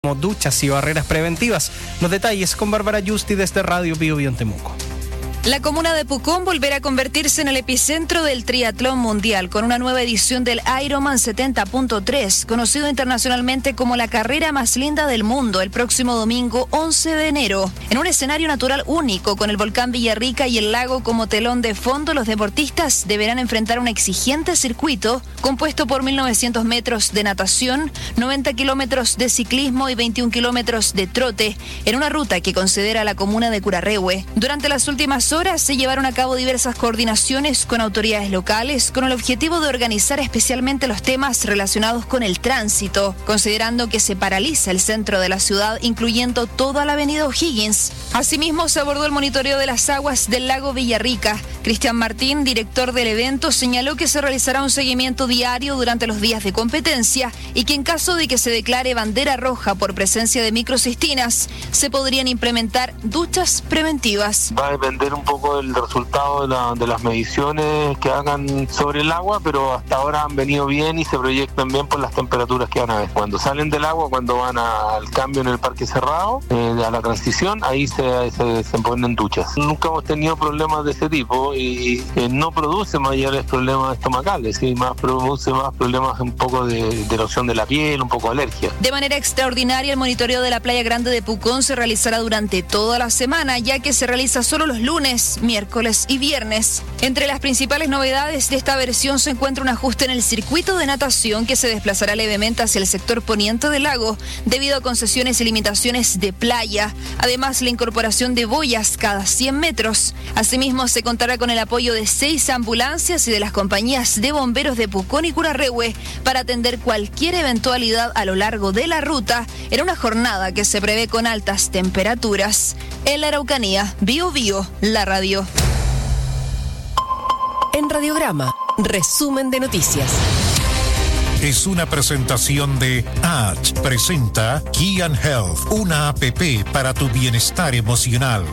como duchas y barreras preventivas. Los detalles con Bárbara Justi desde Radio Bio Bio en Temuco. La comuna de Pucón volverá a convertirse en el epicentro del triatlón mundial con una nueva edición del Ironman 70.3, conocido internacionalmente como la carrera más linda del mundo, el próximo domingo 11 de enero. En un escenario natural único, con el volcán Villarrica y el lago como telón de fondo, los deportistas deberán enfrentar un exigente circuito compuesto por 1.900 metros de natación, 90 kilómetros de ciclismo y 21 kilómetros de trote, en una ruta que considera la comuna de Curarrehue. Durante las últimas horas se llevaron a cabo diversas coordinaciones con autoridades locales con el objetivo de organizar especialmente los temas relacionados con el tránsito, considerando que se paraliza el centro de la ciudad, incluyendo toda la avenida O'Higgins. Asimismo, se abordó el monitoreo de las aguas del lago Villarrica. Cristian Martín, director del evento, señaló que se realizará un seguimiento diario durante los días de competencia y que en caso de que se declare bandera roja por presencia de microcistinas, se podrían implementar duchas preventivas. Va a depender un poco del resultado de las mediciones que hagan sobre el agua, pero hasta ahora han venido bien y se proyectan bien por las temperaturas que van a ver. Cuando salen del agua, cuando van al cambio en el parque cerrado, a la transición, ahí se ponen duchas. Nunca hemos tenido problemas de ese tipo y no produce mayores problemas estomacales, ¿sí? Produce más problemas un poco de erosión de la piel, un poco de alergia. De manera extraordinaria, el monitoreo de la Playa Grande de Pucón se realizará durante toda la semana, ya que se realiza solo los lunes, miércoles y viernes. Entre las principales novedades de esta versión se encuentra un ajuste en el circuito de natación que se desplazará levemente hacia el sector poniente del lago debido a concesiones y limitaciones de playa. Además, la incorporación de boyas cada 100 metros. Asimismo, se contará con el apoyo de 6 ambulancias y de las compañías de bomberos de Pucón y Curarrehue para atender cualquier eventualidad a lo largo de la ruta en una jornada que se prevé con altas temperaturas. En la Araucanía, Bio Bio, la radio. En Radiograma, resumen de noticias. Es una presentación de H. Presenta Key and Health, una app para tu bienestar emocional.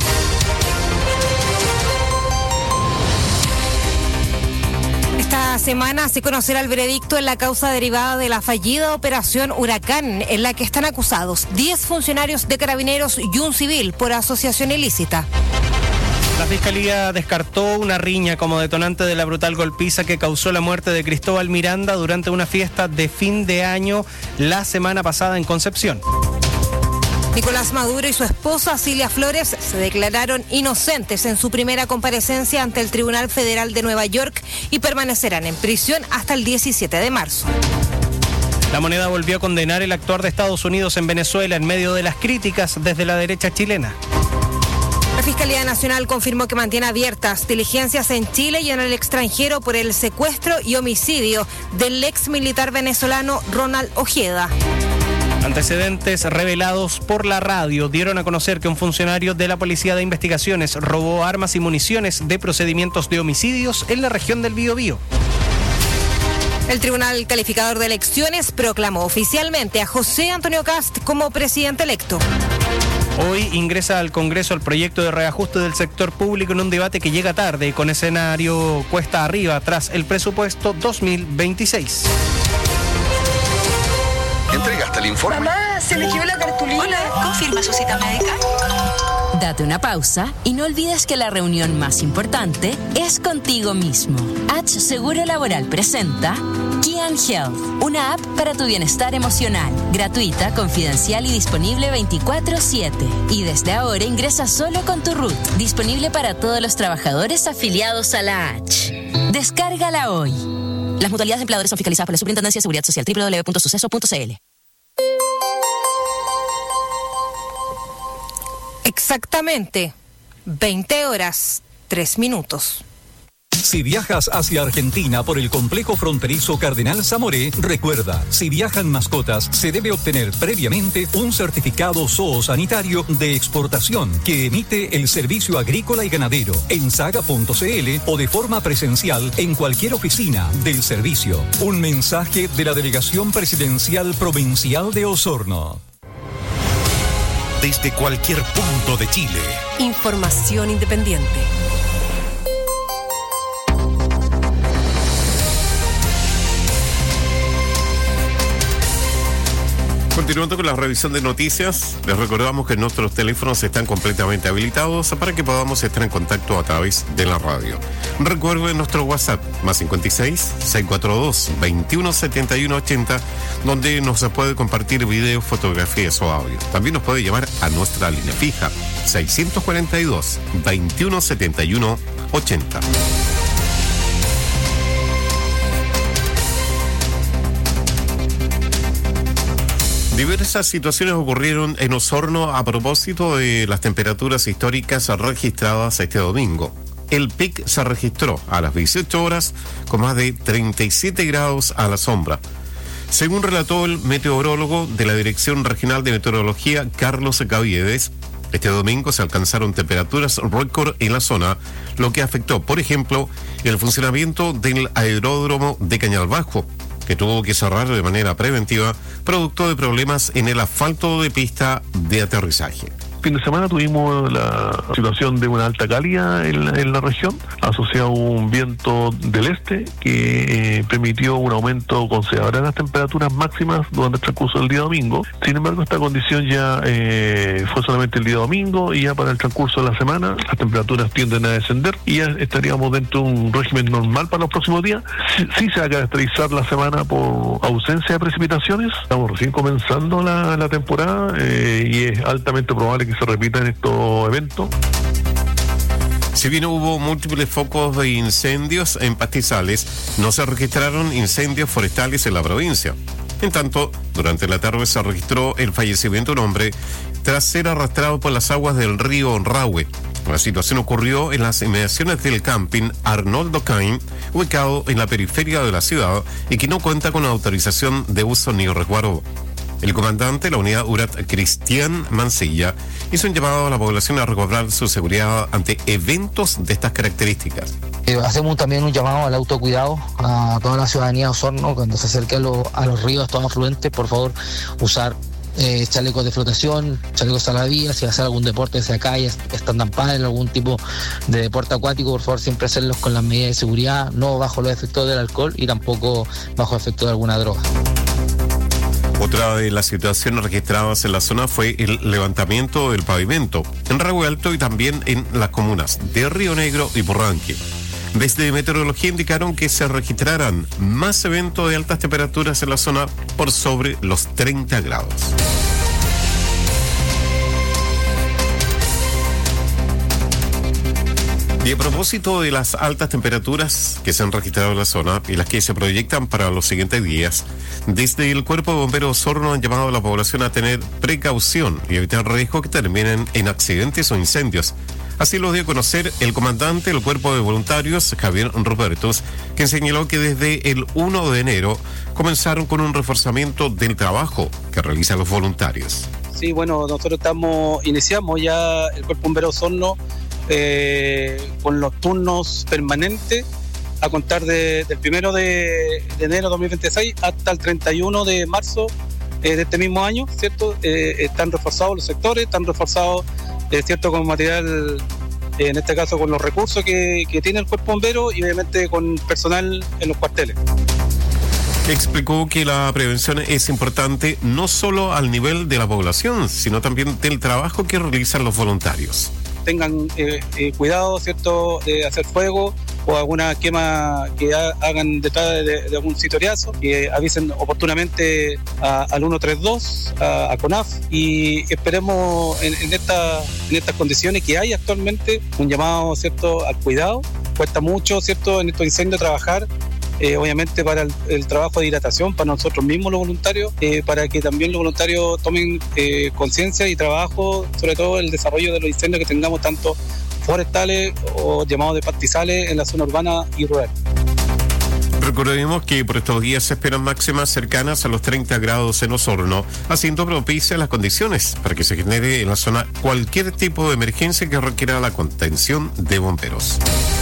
Esta semana se conocerá el veredicto en la causa derivada de la fallida operación Huracán, en la que están acusados 10 funcionarios de Carabineros y un civil por asociación ilícita. La Fiscalía descartó una riña como detonante de la brutal golpiza que causó la muerte de Cristóbal Miranda durante una fiesta de fin de año la semana pasada en Concepción. Nicolás Maduro y su esposa Cilia Flores se declararon inocentes en su primera comparecencia ante el Tribunal Federal de Nueva York y permanecerán en prisión hasta el 17 de marzo. La Moneda volvió a condenar el actuar de Estados Unidos en Venezuela en medio de las críticas desde la derecha chilena. La Fiscalía Nacional confirmó que mantiene abiertas diligencias en Chile y en el extranjero por el secuestro y homicidio del ex militar venezolano Ronald Ojeda. Antecedentes revelados por la radio dieron a conocer que un funcionario de la Policía de Investigaciones robó armas y municiones de procedimientos de homicidios en la región del Biobío. El Tribunal Calificador de Elecciones proclamó oficialmente a José Antonio Kast como presidente electo. Hoy ingresa al Congreso el proyecto de reajuste del sector público en un debate que llega tarde y con escenario cuesta arriba tras el presupuesto 2026. ¿Entregaste el informe? Mamá, se eligió la cartulina. Hola, ¿confirma su cita médica? Date una pausa y no olvides que la reunión más importante es contigo mismo. H Seguro Laboral presenta Key and Health, una app para tu bienestar emocional, gratuita, confidencial y disponible 24/7. Y desde ahora ingresa solo con tu RUT, disponible para todos los trabajadores afiliados a la H. Descárgala hoy. Las mutualidades de empleadores son fiscalizadas por la Superintendencia de Seguridad Social, www.suceso.cl. Exactamente 20 horas, 3 minutos. Si viajas hacia Argentina por el complejo fronterizo Cardenal Zamoré, recuerda, si viajan mascotas, se debe obtener previamente un certificado zoosanitario de exportación que emite el Servicio Agrícola y Ganadero en saga.cl o de forma presencial en cualquier oficina del servicio. Un mensaje de la Delegación Presidencial Provincial de Osorno. Desde cualquier punto de Chile. Información independiente. Continuando con la revisión de noticias, les recordamos que nuestros teléfonos están completamente habilitados para que podamos estar en contacto a través de la radio. Recuerden nuestro WhatsApp, más 56-642-217180, donde nos puede compartir videos, fotografías o audio. También nos puede llamar a nuestra línea fija, 642-217180. Diversas situaciones ocurrieron en Osorno a propósito de las temperaturas históricas registradas este domingo. El pic se registró a las 18 horas con más de 37 grados a la sombra. Según relató el meteorólogo de la Dirección Regional de Meteorología, Carlos Caviedes, este domingo se alcanzaron temperaturas récord en la zona, lo que afectó, por ejemplo, el funcionamiento del aeródromo de Cañal Bajo, que tuvo que cerrar de manera preventiva producto de problemas en el asfalto de pista de aterrizaje. Fin de semana tuvimos la situación de una alta calidad en la región, asociado a un viento del este que permitió un aumento considerable de las temperaturas máximas durante el transcurso del día domingo. Sin embargo, esta condición ya fue solamente el día domingo, y ya para el transcurso de la semana las temperaturas tienden a descender y ya estaríamos dentro de un régimen normal para los próximos días. Sí se va a caracterizar la semana por ausencia de precipitaciones. Estamos recién comenzando la temporada y es altamente probable que se repitan estos eventos. Si bien hubo múltiples focos de incendios en pastizales, no se registraron incendios forestales en la provincia. En tanto, durante la tarde se registró el fallecimiento de un hombre tras ser arrastrado por las aguas del río Rahue. La situación ocurrió en las inmediaciones del camping Arnoldo Cain, ubicado en la periferia de la ciudad y que no cuenta con autorización de uso ni resguardo. El comandante de la unidad URAT, Cristian Mancilla, hizo un llamado a la población a recobrar su seguridad ante eventos de estas características. Hacemos también un llamado al autocuidado a toda la ciudadanía de Osorno cuando se acerque a los ríos, todos afluentes, por favor, usar chalecos de flotación, chalecos salvavidas, si va a hacer algún deporte hacia calle, stand-up paddle, algún tipo de deporte acuático, por favor siempre hacerlos con las medidas de seguridad, no bajo los efectos del alcohol y tampoco bajo efectos de alguna droga. Otra de las situaciones registradas en la zona fue el levantamiento del pavimento en Rahue Alto y también en las comunas de Río Negro y Purranque. Desde Meteorología indicaron que se registrarán más eventos de altas temperaturas en la zona por sobre los 30 grados. Y a propósito de las altas temperaturas que se han registrado en la zona y las que se proyectan para los siguientes días, desde el Cuerpo de Bomberos Osorno han llamado a la población a tener precaución y evitar riesgos que terminen en accidentes o incendios. Así lo dio a conocer el comandante del Cuerpo de Voluntarios, Javier Rupertus, quien señaló que desde el 1 de enero comenzaron con un reforzamiento del trabajo que realizan los voluntarios. Sí, bueno, nosotros iniciamos ya el Cuerpo de Bomberos Osorno con los turnos permanentes a contar del 1 de enero de 2026 hasta el 31 de marzo de este mismo año, ¿cierto? Están reforzados los sectores, están reforzados, ¿cierto?, con material, en este caso con los recursos que tiene el Cuerpo Bombero y obviamente con personal en los cuarteles. Explicó que la prevención es importante no solo al nivel de la población, sino también del trabajo que realizan los voluntarios. Tengan cuidado, ¿cierto?, de hacer fuego o alguna quema que hagan detrás de algún sitoriazo, que avisen oportunamente al 132, a CONAF, y esperemos en estas condiciones que hay actualmente un llamado, ¿cierto?, al cuidado. Cuesta mucho, ¿cierto?, en estos incendios trabajar. Obviamente para el trabajo de hidratación, para nosotros mismos los voluntarios, para que también los voluntarios tomen conciencia y trabajo, sobre todo el desarrollo de los incendios que tengamos tanto forestales o llamados de pastizales en la zona urbana y rural. Recordemos que por estos días se esperan máximas cercanas a los 30 grados en Osorno, haciendo propicias las condiciones para que se genere en la zona cualquier tipo de emergencia que requiera la contención de bomberos.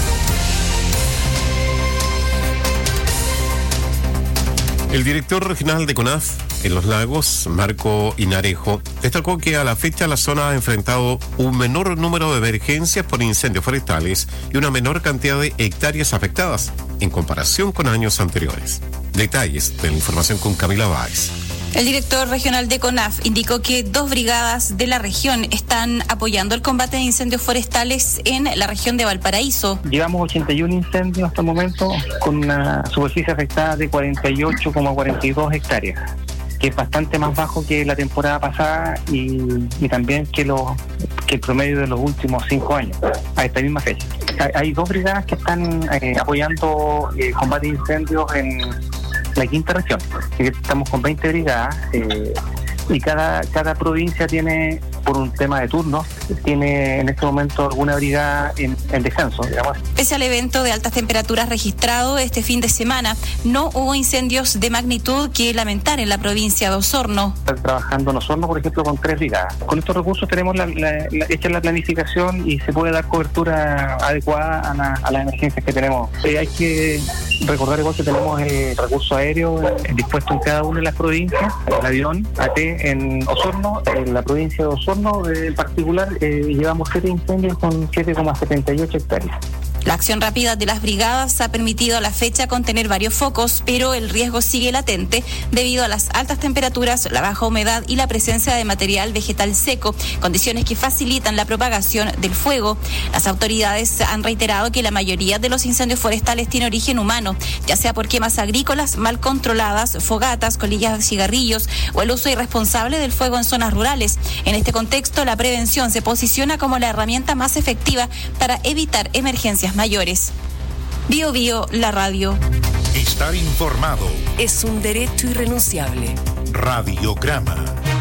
El director regional de CONAF en Los Lagos, Marco Inarejo, destacó que a la fecha la zona ha enfrentado un menor número de emergencias por incendios forestales y una menor cantidad de hectáreas afectadas en comparación con años anteriores. Detalles de la información con Camila Báez. El director regional de CONAF indicó que 2 brigadas de la región están apoyando el combate de incendios forestales en la región de Valparaíso. Llevamos 81 incendios hasta el momento con una superficie afectada de 48,42 hectáreas, que es bastante más bajo que la temporada pasada y también que el promedio de los últimos 5 años, a esta misma fecha. Hay 2 brigadas que están apoyando el combate de incendios en la quinta región. Estamos con 20 brigadas y cada provincia tiene, por un tema de turnos, tiene en este momento alguna brigada en descanso, digamos. Pese al evento de altas temperaturas registrado este fin de semana, no hubo incendios de magnitud que lamentar en la provincia de Osorno. Están trabajando en Osorno, por ejemplo, con 3 brigadas. Con estos recursos tenemos hecha la planificación y se puede dar cobertura adecuada a las emergencias que tenemos. Hay que recordar igual que tenemos el recurso aéreo dispuesto en cada una de las provincias, el avión AT en Osorno, en la provincia de Osorno en particular llevamos 7 incendios con 7,78 hectáreas. La acción rápida de las brigadas ha permitido a la fecha contener varios focos, pero el riesgo sigue latente debido a las altas temperaturas, la baja humedad y la presencia de material vegetal seco, condiciones que facilitan la propagación del fuego. Las autoridades han reiterado que la mayoría de los incendios forestales tiene origen humano, ya sea por quemas agrícolas mal controladas, fogatas, colillas de cigarrillos o el uso irresponsable del fuego en zonas rurales. En este contexto, la prevención se posiciona como la herramienta más efectiva para evitar emergencias mayores. Bio Bio, la radio. Estar informado es un derecho irrenunciable. Radiograma.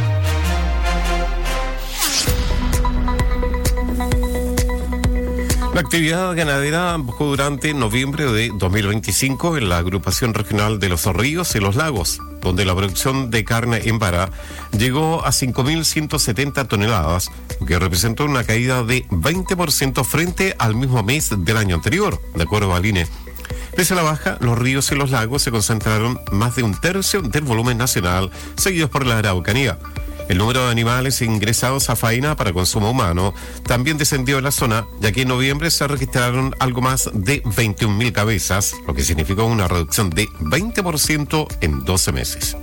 La actividad ganadera buscó durante noviembre de 2025 en la agrupación regional de los ríos y los lagos, donde la producción de carne en vara llegó a 5.170 toneladas, lo que representó una caída de 20% frente al mismo mes del año anterior, de acuerdo al INE. Pese a la baja, los ríos y los lagos se concentraron más de 1/3 del volumen nacional, seguidos por la Araucanía. El número de animales ingresados a faena para consumo humano también descendió en la zona, ya que en noviembre se registraron algo más de 21.000 cabezas, lo que significó una reducción de 20% en 12 meses.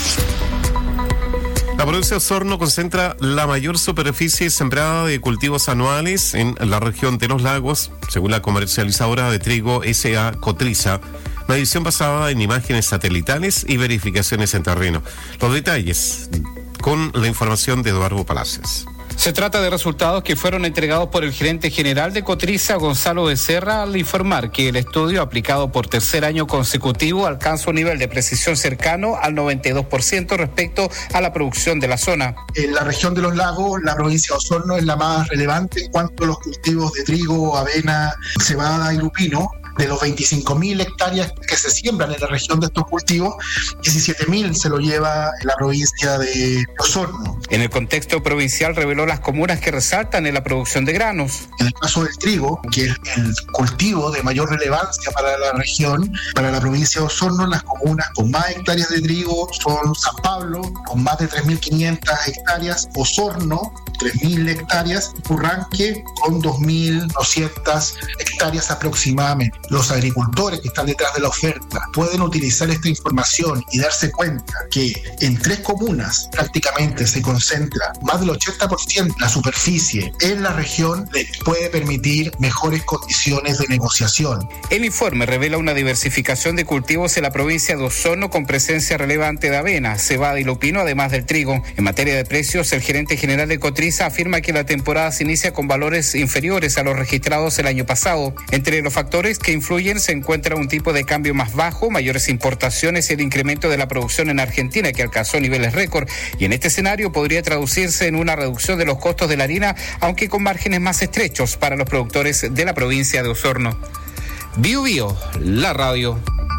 La provincia de Osorno concentra la mayor superficie sembrada de cultivos anuales en la región de los lagos, según la comercializadora de trigo S.A. Cotriza, medición basada en imágenes satelitales y verificaciones en terreno. Los detalles con la información de Eduardo Palacios. Se trata de resultados que fueron entregados por el gerente general de Cotriza, Gonzalo Becerra, al informar que el estudio aplicado por tercer año consecutivo alcanza un nivel de precisión cercano al 92% respecto a la producción de la zona. En la región de los lagos, la provincia de Osorno es la más relevante en cuanto a los cultivos de trigo, avena, cebada y lupino. De los 25.000 hectáreas que se siembran en la región de estos cultivos, 17.000 se lo lleva la provincia de Osorno. En el contexto provincial reveló las comunas que resaltan en la producción de granos. En el caso del trigo, que es el cultivo de mayor relevancia para la región, para la provincia de Osorno, las comunas con más hectáreas de trigo son San Pablo, con más de 3.500 hectáreas, Osorno, 3.000 hectáreas, y Purranque, con 2.200 hectáreas aproximadamente. Los agricultores que están detrás de la oferta pueden utilizar esta información y darse cuenta que en 3 comunas prácticamente se concentra más del 80% de la superficie en la región, les puede permitir mejores condiciones de negociación. El informe revela una diversificación de cultivos en la provincia de Osorno con presencia relevante de avena, cebada y lupino, además del trigo. En materia de precios, el gerente general de Cotriza afirma que la temporada se inicia con valores inferiores a los registrados el año pasado. Entre los factores que influyen se encuentra un tipo de cambio más bajo, mayores importaciones y el incremento de la producción en Argentina, que alcanzó niveles récord, y en este escenario podría traducirse en una reducción de los costos de la harina, aunque con márgenes más estrechos para los productores de la provincia de Osorno. Bio Bio, la radio.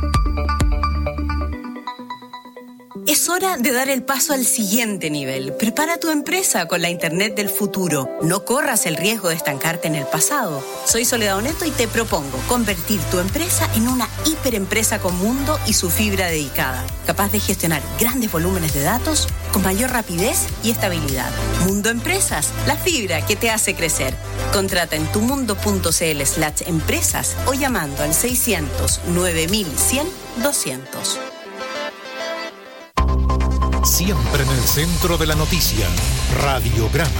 Es hora de dar el paso al siguiente nivel. Prepara tu empresa con la Internet del futuro. No corras el riesgo de estancarte en el pasado. Soy Soledad Oneto y te propongo convertir tu empresa en una hiperempresa con mundo y su fibra dedicada, capaz de gestionar grandes volúmenes de datos con mayor rapidez y estabilidad. Mundo Empresas, la fibra que te hace crecer. Contrata en tumundo.cl/empresas o llamando al 600 9100 200. siempre en el centro de la noticia. Radiograma.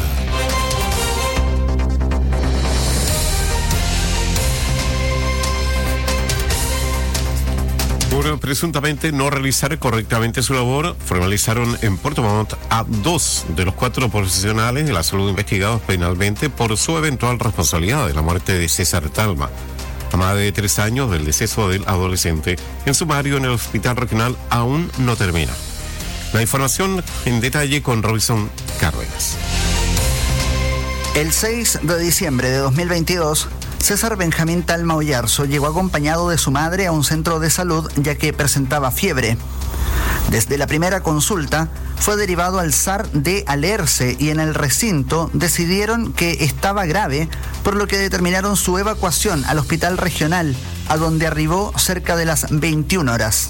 Por presuntamente no realizar correctamente su labor, formalizaron en Puerto Montt a 2 de los 4 profesionales de la salud investigados penalmente por su eventual responsabilidad de la muerte de César Talma, a más de 3 años del deceso del adolescente. En sumario en el hospital regional aún no termina. La información en detalle con Robinson Cárdenas. El 6 de diciembre de 2022, César Benjamín Talma Oyarzo llegó acompañado de su madre a un centro de salud ya que presentaba fiebre. Desde la primera consulta fue derivado al SAR de Alerce y en el recinto decidieron que estaba grave, por lo que determinaron su evacuación al hospital regional, a donde arribó cerca de las 21 horas.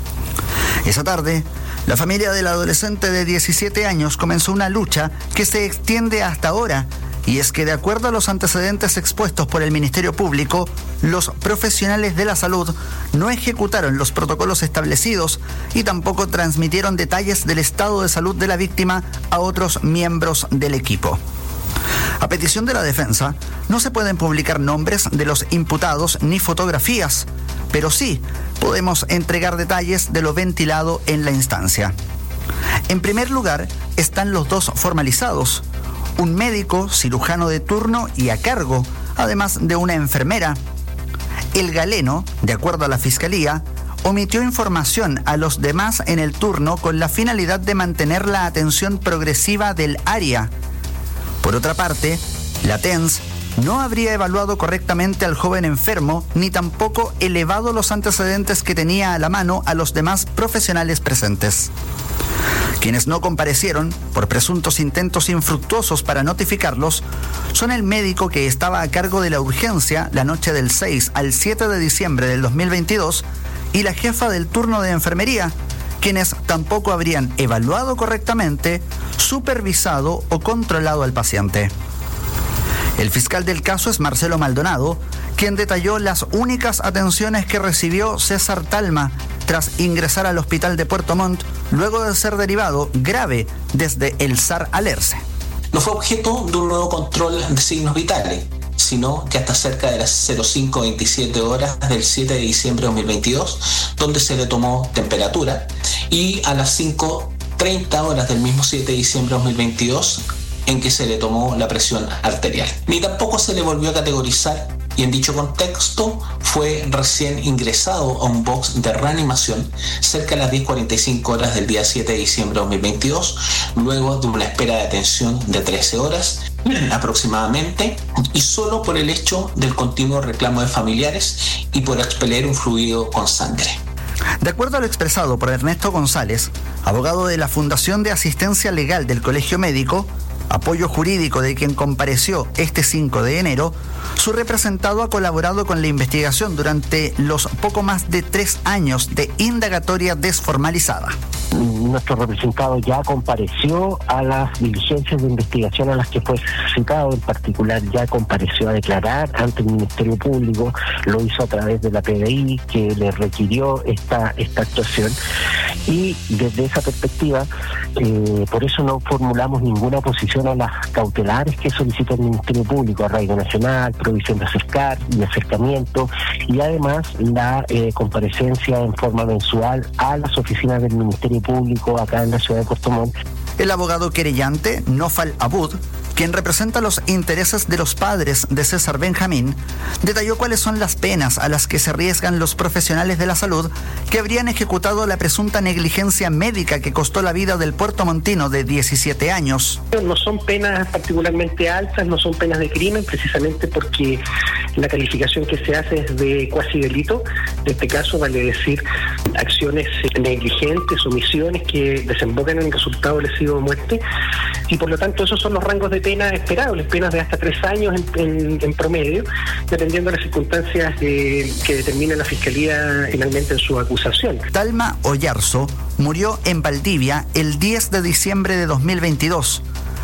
Esa tarde, la familia del adolescente de 17 años comenzó una lucha que se extiende hasta ahora. Y es que de acuerdo a los antecedentes expuestos por el Ministerio Público, los profesionales de la salud no ejecutaron los protocolos establecidos y tampoco transmitieron detalles del estado de salud de la víctima a otros miembros del equipo. A petición de la defensa, no se pueden publicar nombres de los imputados ni fotografías, pero sí podemos entregar detalles de lo ventilado en la instancia. En primer lugar, están los 2 formalizados: un médico, cirujano de turno y a cargo, además de una enfermera. El galeno, de acuerdo a la Fiscalía, omitió información a los demás en el turno con la finalidad de mantener la atención progresiva del área. Por otra parte, la TENS no habría evaluado correctamente al joven enfermo, ni tampoco elevado los antecedentes que tenía a la mano a los demás profesionales presentes. Quienes no comparecieron, por presuntos intentos infructuosos para notificarlos, son el médico que estaba a cargo de la urgencia la noche del 6 al 7 de diciembre del 2022 y la jefa del turno de enfermería, quienes tampoco habrían evaluado correctamente, supervisado o controlado al paciente. El fiscal del caso es Marcelo Maldonado, quien detalló las únicas atenciones que recibió César Talma tras ingresar al hospital de Puerto Montt luego de ser derivado grave desde el SAR Alerce. No fue objeto de un nuevo control de signos vitales, sino que hasta cerca de las 05:27 horas del 7 de diciembre de 2022, donde se le tomó temperatura, y a las 5:30 horas del mismo 7 de diciembre de 2022, en que se le tomó la presión arterial. Ni tampoco se le volvió a categorizar, y en dicho contexto fue recién ingresado a un box de reanimación cerca de las 10:45 horas del día 7 de diciembre de 2022, luego de una espera de atención de 13 horas aproximadamente, y solo por el hecho del continuo reclamo de familiares y por expeler un fluido con sangre. De acuerdo a lo expresado por Ernesto González, abogado de la Fundación de Asistencia Legal del Colegio Médico, apoyo jurídico de quien compareció este 5 de enero, su representado ha colaborado con la investigación durante los poco más de 3 años de indagatoria desformalizada. Nuestro representado ya compareció a las diligencias de investigación a las que fue citado, en particular ya compareció a declarar ante el Ministerio Público, lo hizo a través de la PDI que le requirió esta actuación, y desde esa perspectiva, por eso no formulamos ninguna oposición a las cautelares que solicita el Ministerio Público, arraigo nacional, provisión de acercamiento y además la comparecencia en forma mensual a las oficinas del Ministerio Público acá en la ciudad de Puerto Montt. El abogado querellante, Nofal Abud, quien representa los intereses de los padres de César Benjamín, detalló cuáles son las penas a las que se arriesgan los profesionales de la salud que habrían ejecutado la presunta negligencia médica que costó la vida del puertomontino de 17 años. No son penas particularmente altas, no son penas de crimen, precisamente porque la calificación que se hace es de cuasi delito. En este caso vale decir acciones negligentes, omisiones que desembocan en el resultado lesivo de muerte, y por lo tanto esos son los rangos de pena esperables, penas de hasta 3 años en promedio, dependiendo de las circunstancias que determine la Fiscalía finalmente en su acusación. Talma Oyarzo murió en Valdivia el 10 de diciembre de 2022,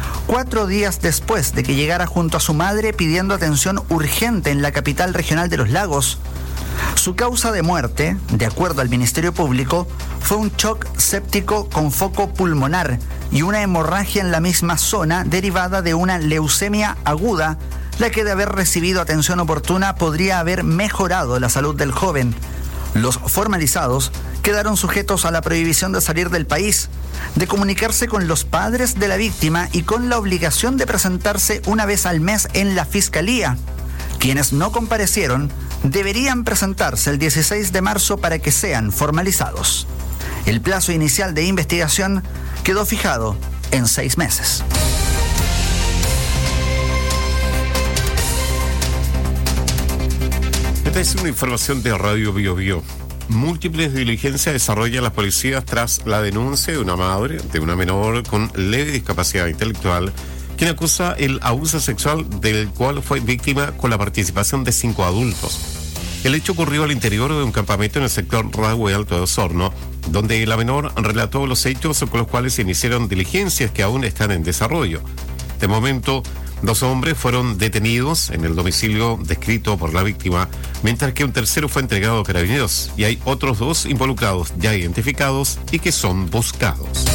4 días después de que llegara junto a su madre pidiendo atención urgente en la capital regional de Los Lagos. Su causa de muerte, de acuerdo al Ministerio Público, fue un shock séptico con foco pulmonar y una hemorragia en la misma zona derivada de una leucemia aguda, la que de haber recibido atención oportuna podría haber mejorado la salud del joven. Los formalizados quedaron sujetos a la prohibición de salir del país, de comunicarse con los padres de la víctima y con la obligación de presentarse una vez al mes en la fiscalía. Quienes no comparecieron deberían presentarse el 16 de marzo para que sean formalizados. El plazo inicial de investigación quedó fijado en 6 meses. Esta es una información de Radio Bio Bio. Múltiples diligencias desarrollan las policías tras la denuncia de una madre de una menor con leve discapacidad intelectual, quien acusa el abuso sexual del cual fue víctima con la participación de 5 adultos. El hecho ocurrió al interior de un campamento en el sector Rahue Alto de Osorno, donde la menor relató los hechos con los cuales se iniciaron diligencias que aún están en desarrollo. De momento, 2 hombres fueron detenidos en el domicilio descrito por la víctima, mientras que un tercero fue entregado a carabineros, y hay otros 2 involucrados ya identificados y que son buscados.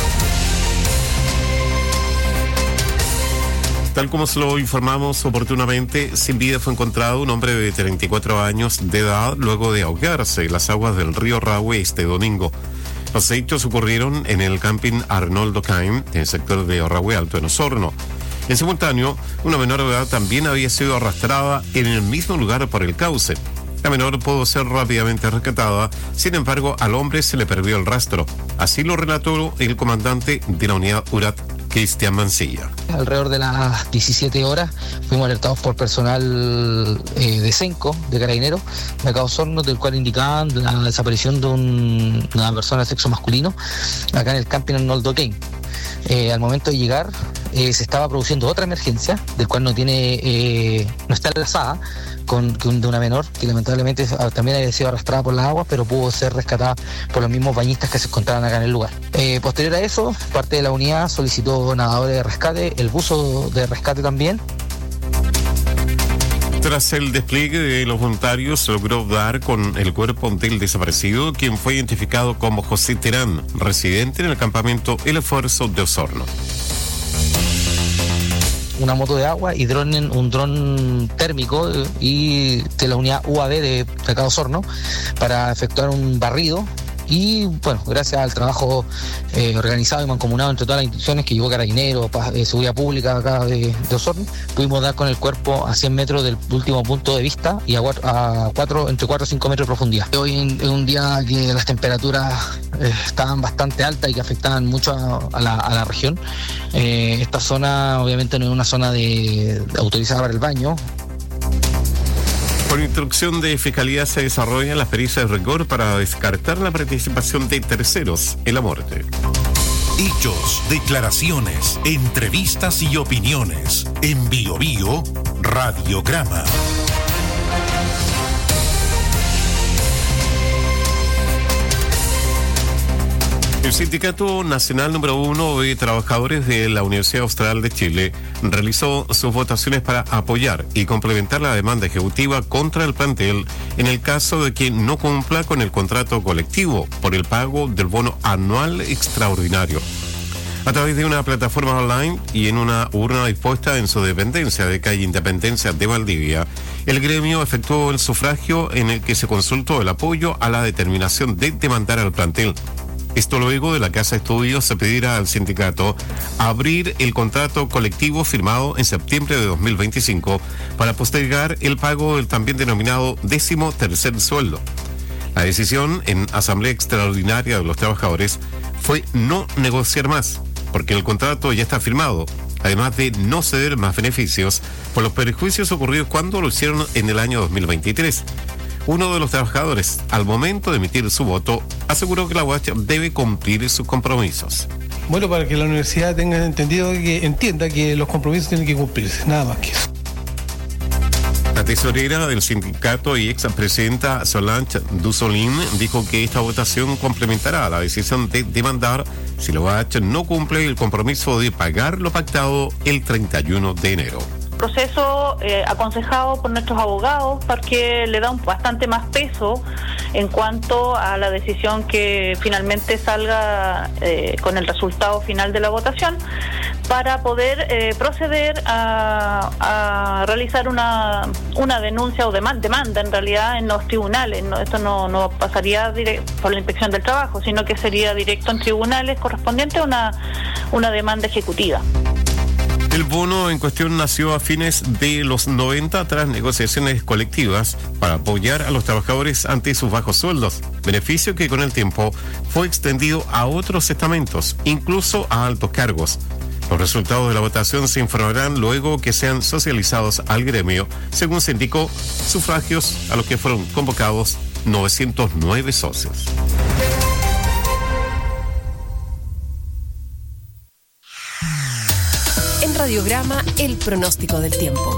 Tal como se lo informamos oportunamente, sin vida fue encontrado un hombre de 34 años de edad luego de ahogarse en las aguas del río Rahue este domingo. Los hechos ocurrieron en el camping Arnoldo Caim, en el sector de Rahue Alto en Osorno. En simultáneo, una menor de edad también había sido arrastrada en el mismo lugar por el cauce. La menor pudo ser rápidamente rescatada, sin embargo, al hombre se le perdió el rastro. Así lo relató el comandante de la unidad URAT, Cristian Mancilla. Alrededor de las 17 horas fuimos alertados por personal de CENCO, de Carabineros, de acá Osorno, del cual indicaban la desaparición de una persona de sexo masculino acá en el camping Arnoldo Caim. Al momento de llegar se estaba produciendo otra emergencia, del cual no está enlazada de una menor que lamentablemente también había sido arrastrada por las aguas, pero pudo ser rescatada por los mismos bañistas que se encontraban acá en el lugar. Posterior a eso, parte de la unidad solicitó nadadores de rescate, el buzo de rescate también. Tras el despliegue de los voluntarios, se logró dar con el cuerpo del desaparecido, quien fue identificado como José Terán, residente en el campamento El Esfuerzo de Osorno. Una moto de agua y un dron térmico y de la unidad UAV de acá de Osorno para efectuar un barrido. Y bueno, gracias al trabajo organizado y mancomunado entre todas las instituciones que llevó Carabineros, Seguridad Pública acá de Osorno, pudimos dar con el cuerpo a 100 metros del último punto de vista y entre 4 o 5 metros de profundidad. Hoy es un día que las temperaturas estaban bastante altas y que afectaban mucho a la región. Esta zona obviamente no es una zona autorizada para el baño. Por instrucción de Fiscalía se desarrollan las pericias de rigor para descartar la participación de terceros en la muerte. Hechos, declaraciones, entrevistas y opiniones. En Bio Bio, Radiograma. El Sindicato Nacional número 1 de Trabajadores de la Universidad Austral de Chile realizó sus votaciones para apoyar y complementar la demanda ejecutiva contra el plantel en el caso de que no cumpla con el contrato colectivo por el pago del bono anual extraordinario. A través de una plataforma online y en una urna dispuesta en su dependencia de calle Independencia de Valdivia, el gremio efectuó el sufragio en el que se consultó el apoyo a la determinación de demandar al plantel. Esto luego de la Casa de Estudios se pedirá al sindicato abrir el contrato colectivo firmado en septiembre de 2025 para postergar el pago del también denominado 13º sueldo. La decisión en Asamblea Extraordinaria de los Trabajadores fue no negociar más, porque el contrato ya está firmado, además de no ceder más beneficios por los perjuicios ocurridos cuando lo hicieron en el año 2023. Uno de los trabajadores, al momento de emitir su voto, aseguró que la UACH debe cumplir sus compromisos. Bueno, para que la universidad entienda que los compromisos tienen que cumplirse, nada más que eso. La tesorera del sindicato y expresidenta Solange Dussolin dijo que esta votación complementará la decisión de demandar si la UACH no cumple el compromiso de pagar lo pactado el 31 de enero. Proceso aconsejado por nuestros abogados porque le da bastante más peso en cuanto a la decisión que finalmente salga con el resultado final de la votación, para poder proceder a realizar una denuncia o demanda en realidad en los tribunales. Esto no pasaría por la Inspección del Trabajo, sino que sería directo en tribunales correspondiente a una demanda ejecutiva. El bono en cuestión nació a fines de los 90 tras negociaciones colectivas para apoyar a los trabajadores ante sus bajos sueldos, beneficio que con el tiempo fue extendido a otros estamentos, incluso a altos cargos. Los resultados de la votación se informarán luego que sean socializados al gremio, según se indicó, sufragios a los que fueron convocados 909 socios. Radiograma, el pronóstico del tiempo.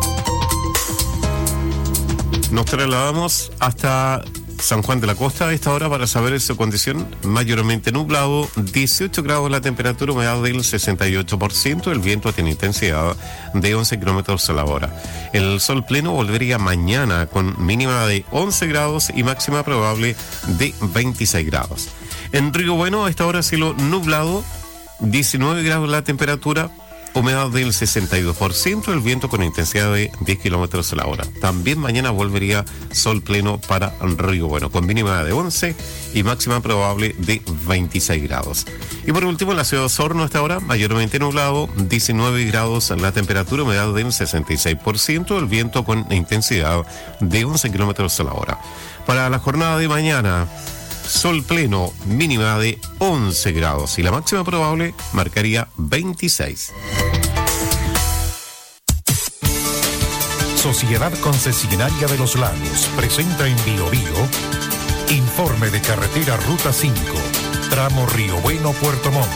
Nos trasladamos hasta San Juan de la Costa a esta hora para saber su condición. Mayormente nublado, 18 grados la temperatura, humedad del 68%, el viento tiene intensidad de 11 kilómetros a la hora. El sol pleno volvería mañana con mínima de 11 grados y máxima probable de 26 grados. En Río Bueno a esta hora cielo nublado, 19 grados la temperatura, humedad del 62%, el viento con intensidad de 10 kilómetros a la hora. También mañana volvería sol pleno para Río Bueno, con mínima de 11 y máxima probable de 26 grados. Y por último, en la ciudad de Osorno, hasta ahora, mayormente nublado, 19 grados la temperatura, humedad del 66%, el viento con intensidad de 11 kilómetros a la hora. Para la jornada de mañana, sol pleno, mínima de 11 grados y la máxima probable marcaría 26. Sociedad Concesionaria de los Lagos presenta en Biobío informe de carretera Ruta 5, tramo Río Bueno, Puerto Montt.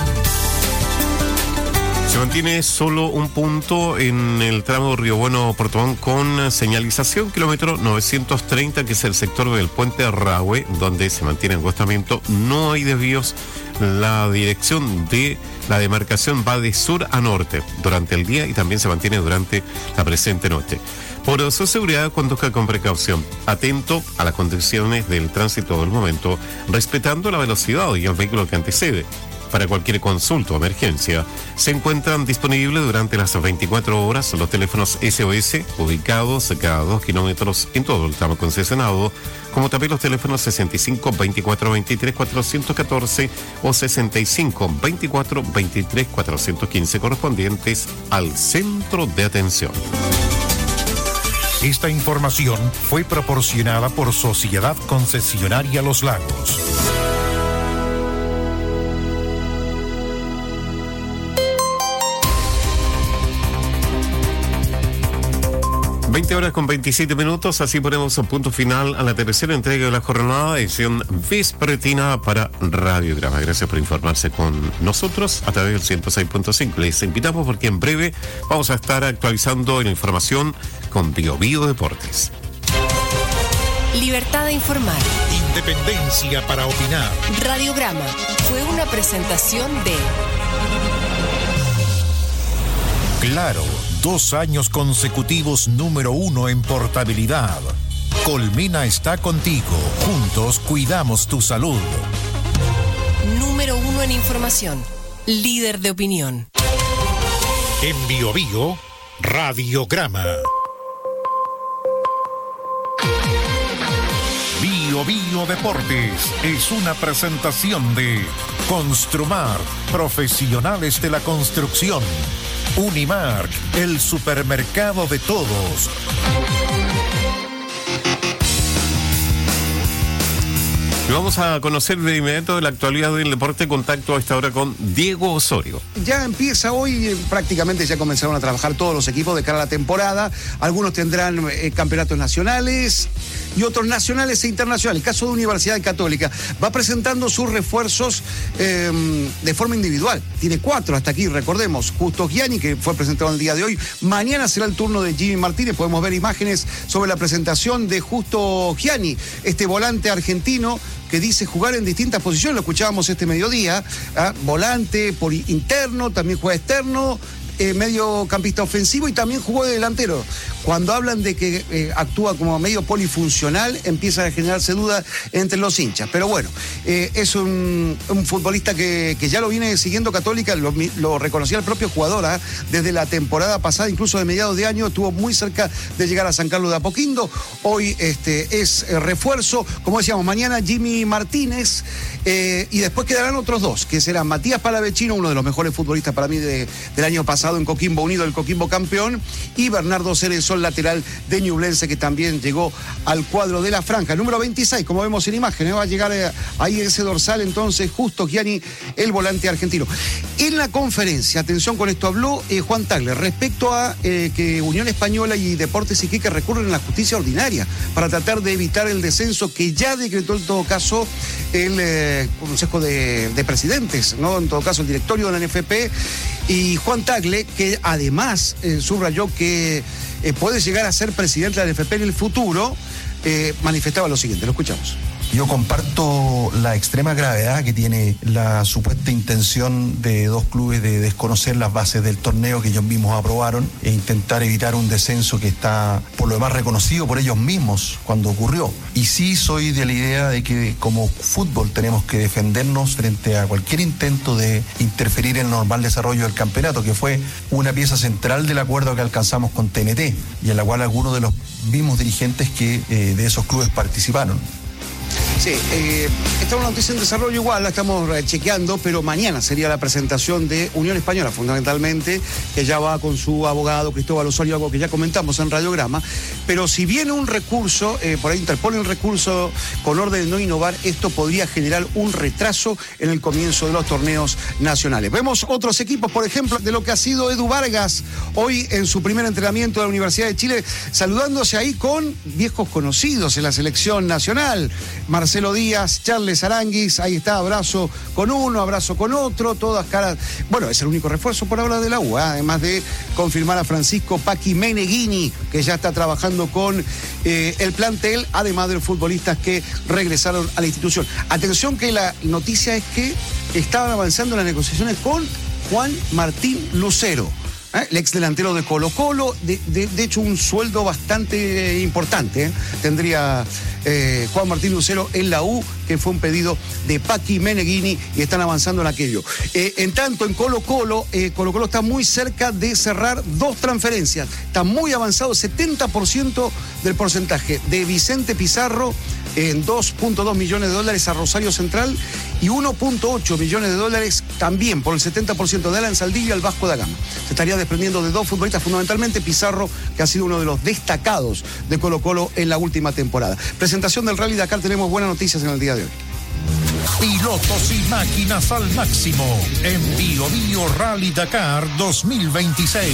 Se mantiene solo un punto en el tramo Río Bueno-Puerto Montt con señalización, kilómetro 930, que es el sector del puente Rahue, donde se mantiene angostamiento. No hay desvíos. La dirección de la demarcación va de sur a norte durante el día y también se mantiene durante la presente noche. Por su seguridad, conduzca con precaución, atento a las condiciones del tránsito del momento, respetando la velocidad y el vehículo que antecede. Para cualquier consulta o emergencia, se encuentran disponibles durante las 24 horas los teléfonos SOS, ubicados a cada 2 kilómetros en todo el tramo concesionado, como también los teléfonos 65 24 23 414 o 65 24 23 415 correspondientes al centro de atención. Esta información fue proporcionada por Sociedad Concesionaria Los Lagos. 20 horas con 27 minutos, así ponemos un punto final a la tercera entrega de la jornada, edición vespertina para Radiograma. Gracias por informarse con nosotros a través del 106.5. Les invitamos porque en breve vamos a estar actualizando la información con Biobío Deportes. Libertad de informar. Independencia para opinar. Radiograma fue una presentación de Claro, 2 años consecutivos número 1 en portabilidad. Colmena está contigo. Juntos cuidamos tu salud. Número 1 en información. Líder de opinión. En Biobío, Radiograma. Biobío Deportes es una presentación de Construmar, profesionales de la construcción. Unimark, el supermercado de todos. Y vamos a conocer de inmediato la actualidad del deporte. Contacto a esta hora con Diego Osorio. Ya empieza hoy, prácticamente ya comenzaron a trabajar todos los equipos de cara a la temporada. Algunos tendrán campeonatos nacionales y otros nacionales e internacionales. El caso de Universidad Católica va presentando sus refuerzos de forma individual. Tiene 4 hasta aquí, recordemos. Justo Gianni, que fue presentado el día de hoy. Mañana será el turno de Jimmy Martínez. Podemos ver imágenes sobre la presentación de Justo Gianni, este volante argentino que dice jugar en distintas posiciones. Lo escuchábamos este mediodía. Volante por interno, también juega externo. mediocampista ofensivo y también jugó de delantero. Cuando hablan de que actúa como medio polifuncional, empiezan a generarse dudas entre los hinchas. Pero bueno, es un futbolista que ya lo viene siguiendo Católica, lo reconocía el propio jugador, desde la temporada pasada, incluso de mediados de año, estuvo muy cerca de llegar a San Carlos de Apoquindo. Hoy es refuerzo, como decíamos, mañana Jimmy Martínez, y después quedarán otros dos, que serán Matías Palavecino, uno de los mejores futbolistas para mí del año pasado en Coquimbo Unido, el Coquimbo campeón, y Bernardo Cerezo, lateral de Ñublense, que también llegó al cuadro de la franja. Número 26, como vemos en imagen, va a llegar ahí ese dorsal, entonces, Justo Gianni, el volante argentino. En la conferencia, atención con esto, habló Juan Tagle respecto a que Unión Española y Deportes Iquique recurren a la justicia ordinaria para tratar de evitar el descenso que ya decretó en todo caso el Consejo de Presidentes, ¿no? En todo caso el directorio de la NFP, y Juan Tagle, que además subrayó que puede llegar a ser presidente de la NFP en el futuro, manifestaba lo siguiente, lo escuchamos. Yo comparto la extrema gravedad que tiene la supuesta intención de dos clubes de desconocer las bases del torneo que ellos mismos aprobaron e intentar evitar un descenso que está por lo demás reconocido por ellos mismos cuando ocurrió. Y sí soy de la idea de que como fútbol tenemos que defendernos frente a cualquier intento de interferir en el normal desarrollo del campeonato, que fue una pieza central del acuerdo que alcanzamos con TNT y en la cual algunos de los mismos dirigentes que de esos clubes participaron. Sí, esta es una noticia en desarrollo, igual la estamos chequeando, pero mañana sería la presentación de Unión Española, fundamentalmente, que ya va con su abogado Cristóbal Osorio, algo que ya comentamos en Radiograma. Pero si viene un recurso, por ahí interpone un recurso con orden de no innovar, esto podría generar un retraso en el comienzo de los torneos nacionales. Vemos otros equipos, por ejemplo, de lo que ha sido Edu Vargas, hoy en su primer entrenamiento de la Universidad de Chile, saludándose ahí con viejos conocidos en la selección nacional. Marcelo Díaz, Charles Aranguis, ahí está, abrazo con uno, abrazo con otro, todas caras. Bueno, es el único refuerzo por ahora de la U, además de confirmar a Francisco Paqui Meneghini, que ya está trabajando con el plantel, además de los futbolistas que regresaron a la institución. Atención que la noticia es que estaban avanzando las negociaciones con Juan Martín Lucero, el ex delantero de Colo-Colo, de hecho un sueldo bastante importante tendría Juan Martín Lucero en la U, que fue un pedido de Paqui Meneghini, y están avanzando en aquello. En tanto, en Colo-Colo, Colo-Colo está muy cerca de cerrar dos transferencias. Está muy avanzado, 70% del porcentaje de Vicente Pizarro en $2.2 millones a Rosario Central y $1.8 millones también por el 70% de Alan Saldivia al Vasco da Gama. Se estaría desprendiendo de dos futbolistas, fundamentalmente Pizarro, que ha sido uno de los destacados de Colo-Colo en la última temporada. Presentación del Rally Dakar, tenemos buenas noticias en el día de hoy. Pilotos y máquinas al máximo en Bio Bio Rally Dakar 2026.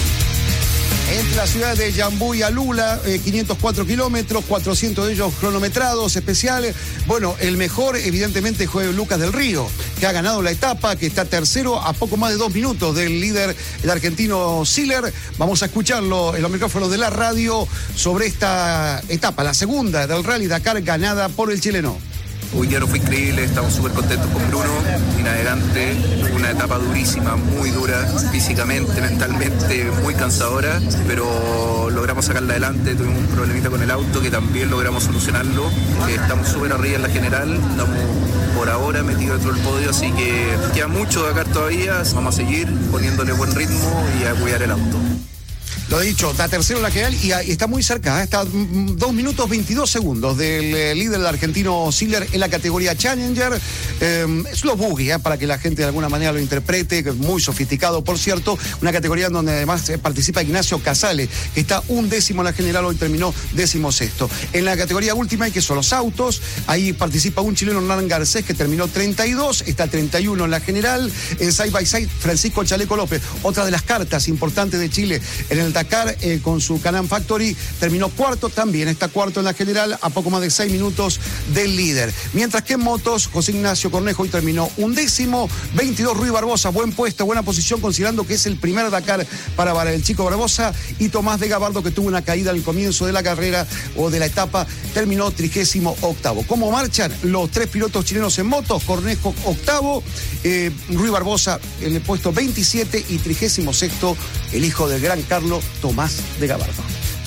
Entre las ciudades de Yambú y Alula, 504 kilómetros, 400 de ellos cronometrados, especiales. Bueno, el mejor, evidentemente, fue Lucas del Río, que ha ganado la etapa, que está tercero a poco más de 2 minutos del líder, el argentino Siller. Vamos a escucharlo en los micrófonos de la radio sobre esta etapa, la segunda del Rally Dakar, ganada por el chileno. Hoy día no fue increíble, estamos súper contentos con Bruno y en adelante una etapa durísima, muy dura, físicamente, mentalmente, muy cansadora, pero logramos sacarla adelante. Tuvimos un problemita con el auto que también logramos solucionarlo. Estamos súper arriba en la general, estamos por ahora metidos dentro del podio, así que queda mucho de acá todavía. Vamos a seguir poniéndole buen ritmo y a cuidar el auto. Lo dicho, está tercero en la general y está muy cerca, está 2 minutos 22 segundos del líder del argentino Siller en la categoría Challenger. Es los buggy, para que la gente de alguna manera lo interprete, que es muy sofisticado, por cierto. Una categoría en donde además participa Ignacio Casale, que está 11º en la general, hoy terminó 16º. En la categoría última, que son los autos, ahí participa un chileno, Hernán Garcés, que terminó 32, está 31 en la general. En side by side, Francisco Chaleco López, otra de las cartas importantes de Chile en el Dakar con su Can-Am Factory terminó cuarto, también está cuarto en la general, a poco más de 6 minutos del líder. Mientras que en motos, José Ignacio Cornejo hoy terminó 11º, 22 Rui Barbosa, buen puesto, buena posición, considerando que es el primer Dakar para el chico Barbosa, y Tomás de Gabardo, que tuvo una caída al comienzo de la carrera o de la etapa, terminó 38º. ¿Cómo marchan los 3 pilotos chilenos en motos? Cornejo octavo, Rui Barbosa en el puesto 27 y 36º el hijo del gran Carlos, Tomás de Gabardo.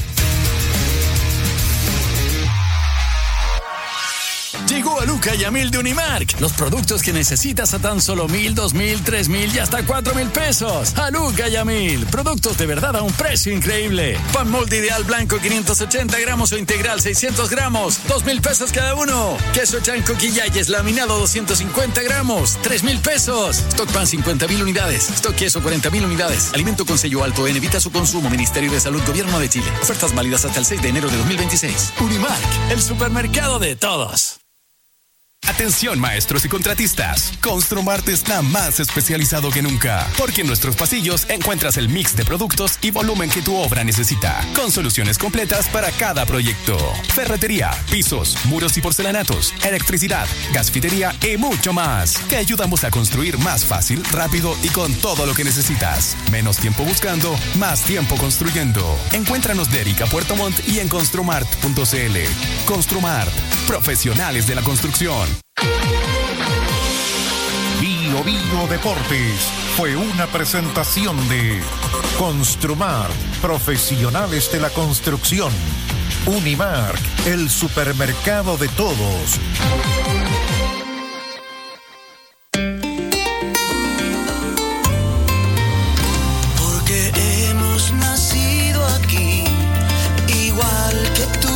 Llegó a Luca y a 1000 de Unimark. Los productos que necesitas a tan solo 1,000, 2,000, 3,000 y hasta 4,000 pesos. A Luca y a 1000. Productos de verdad a un precio increíble. Pan molde ideal blanco 580 gramos o integral 600 gramos. 2,000 pesos cada uno. Queso chanco Quillayes laminado 250 gramos. 3,000 pesos. Stock pan 50,000 unidades. Stock queso 40,000 unidades. Alimento con sello alto en evita su consumo. Ministerio de Salud, Gobierno de Chile. Ofertas válidas hasta el 6 de enero de 2026. Unimark, el supermercado de todos. Atención maestros y contratistas, Construmart está más especializado que nunca, porque en nuestros pasillos encuentras el mix de productos y volumen que tu obra necesita, con soluciones completas para cada proyecto. Ferretería, pisos, muros y porcelanatos, electricidad, gasfitería y mucho más. Te ayudamos a construir más fácil, rápido y con todo lo que necesitas. Menos tiempo buscando, más tiempo construyendo. Encuéntranos de Erika Puerto Montt y en construmart.cl. Construmart, profesionales de la construcción. Bio Bio Deportes fue una presentación de Construmart, profesionales de la construcción. Unimark, el supermercado de todos. Porque hemos nacido aquí, igual que tú.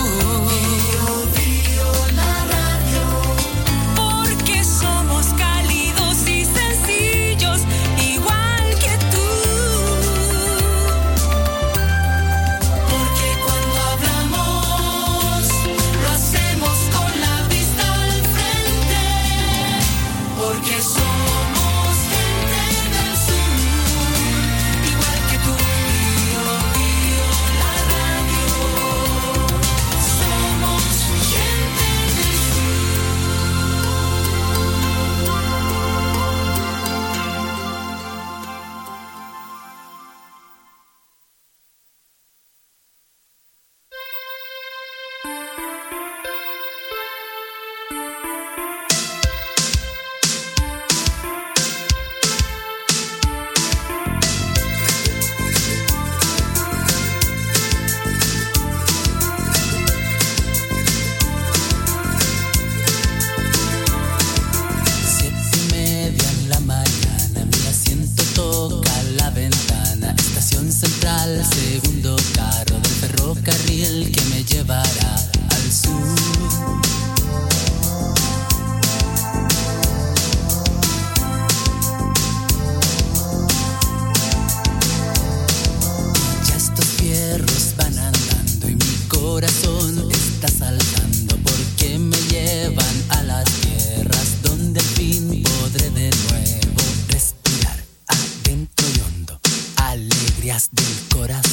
Segundo carro del ferrocarril que me llevará al sur. Ya estos fierros van andando y mi corazón está saltando porque me llevan a las tierras donde al fin podré de nuevo respirar adentro y hondo alegrías del corazón.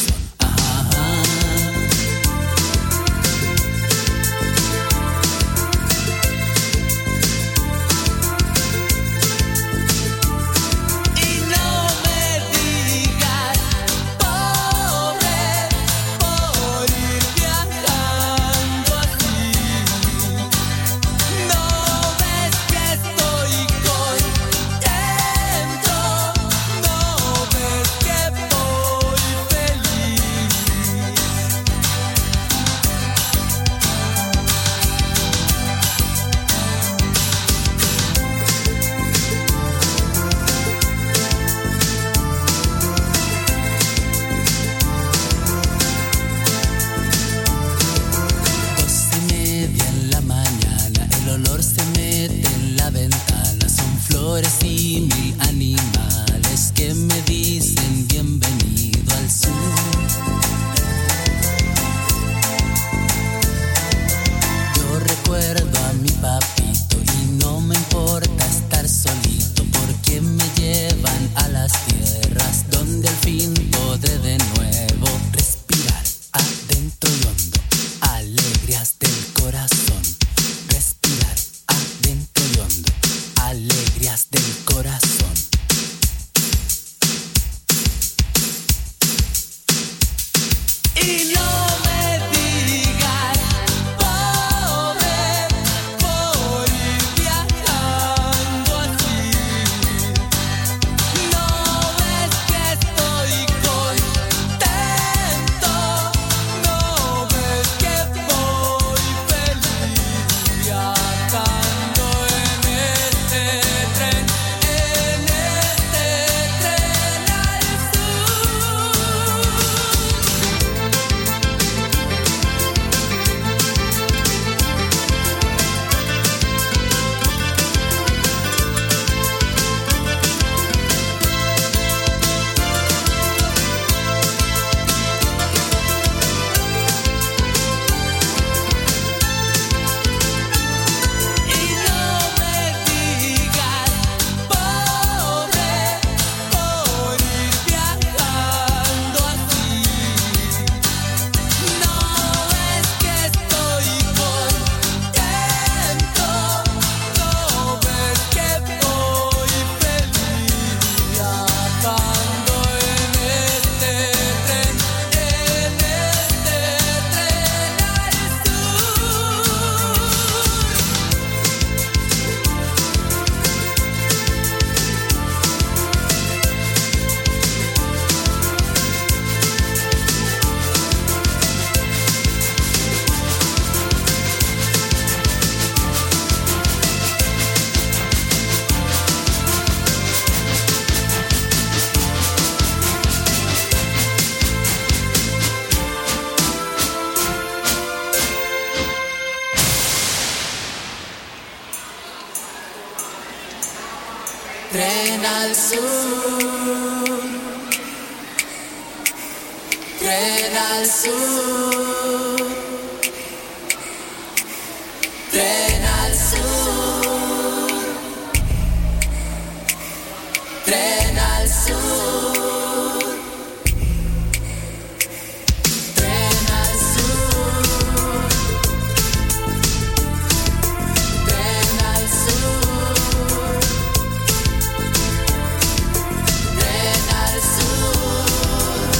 Feliz. Y no me digas, pobre, por ir viajando así. No ves que estoy contento, no ves que voy feliz viajando en este tren al Y no me digas, pobre, por ir viajando así. No ves que estoy contento, no ves que voy feliz viajando en este tren al Tren al sur, tren al sur, tren al sur, tren al sur, tren al sur, tren al sur. Tren al sur,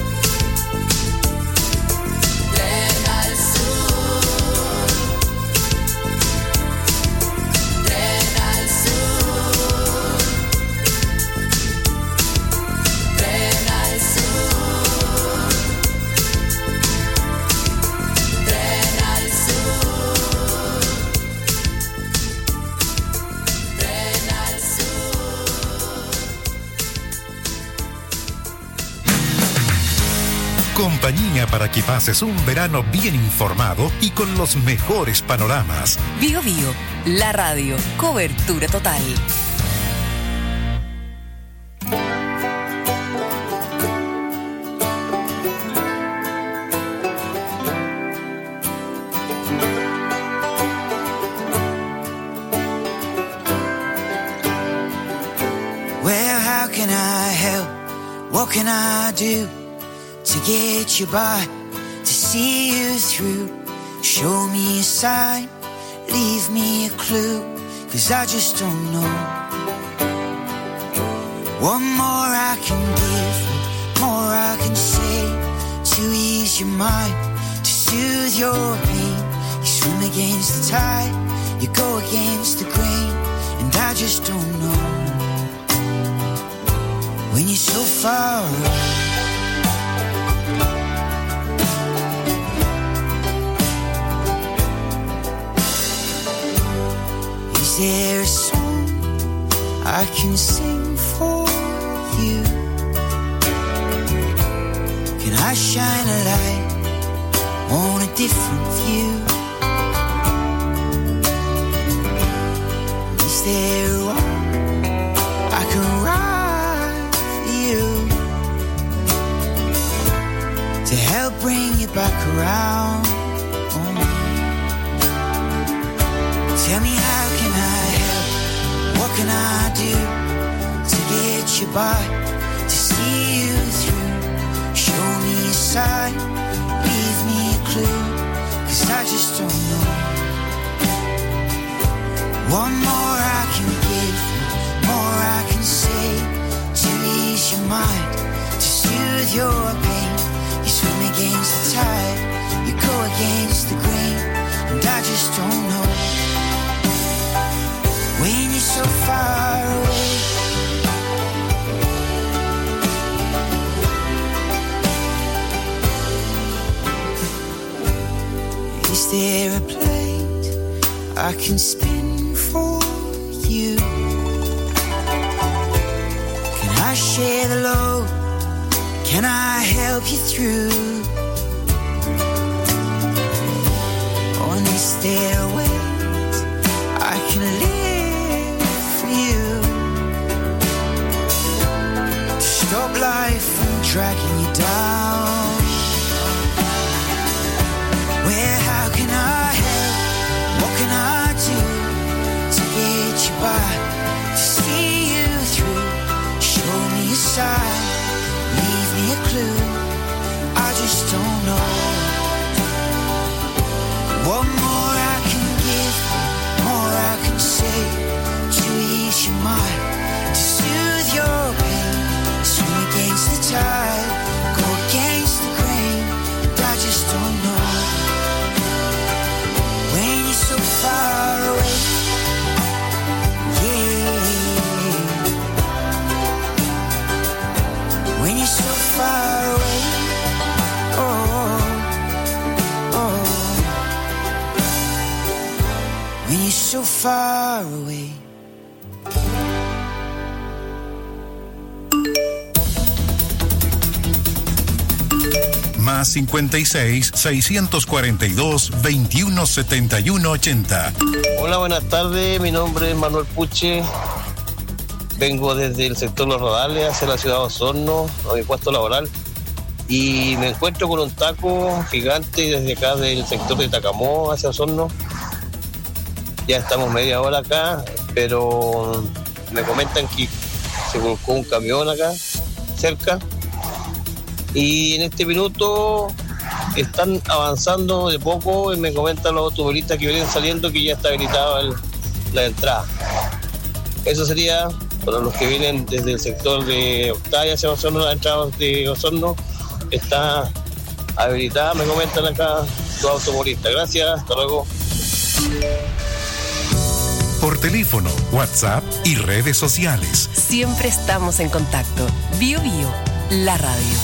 tren al sur, tren al sur, tren al sur, tren al sur, tren al Compañía para que pases un verano bien informado y con los mejores panoramas. Bio Bio, la radio, cobertura total. Well, how can I help? What can I do to get you by, to see you through? Show me a sign, leave me a clue, 'cause I just don't know. What more I can give, more I can say, to ease your mind, to soothe your pain. You swim against the tide, you go against the grain, and I just don't know. When you're so far away, is there a song I can sing for you? Can I shine a light on a different view? Is there a wrong I can right for you, to help bring you back around? Tell me, how can I help? What can I do to get you by, to see you through? Show me a sign, leave me a clue, 'cause I just don't know. One more I can give, more I can say, to ease your mind, to soothe your pain. You swim against the there a place I can spin for you? Can I share the load? Can I help you through? On this there ways I can live for you. To stop life from dragging you down. Well, how can I help? What can I do to get you by, to see you through? Show me a sign, leave me a clue. I just don't know. What more I can give, more I can say, to ease your mind, to soothe your pain. Swim against the tide, go against the grain, and I just don't know. When you're so far away, yeah. When you're so far away, oh, oh. When you're so far away. Más 56 642 21 71 80. Hola, buenas tardes. Mi nombre es Manuel Puche. Vengo desde el sector Los Rodales hacia la ciudad de Osorno, a mi puesto laboral. Y me encuentro con un taco gigante desde acá del sector de Tacamó hacia Osorno. Ya estamos media hora acá, pero me comentan que se volcó un camión acá, cerca. Y en este minuto están avanzando de poco y me comentan los automovilistas que vienen saliendo que ya está habilitada la entrada. Eso sería para los que vienen desde el sector de Octavia hacia Osorno, la entrada de Osorno está habilitada, me comentan acá los automovilistas. Gracias, hasta luego. Por teléfono, WhatsApp y redes sociales. Siempre estamos en contacto. Bio Bio, la radio.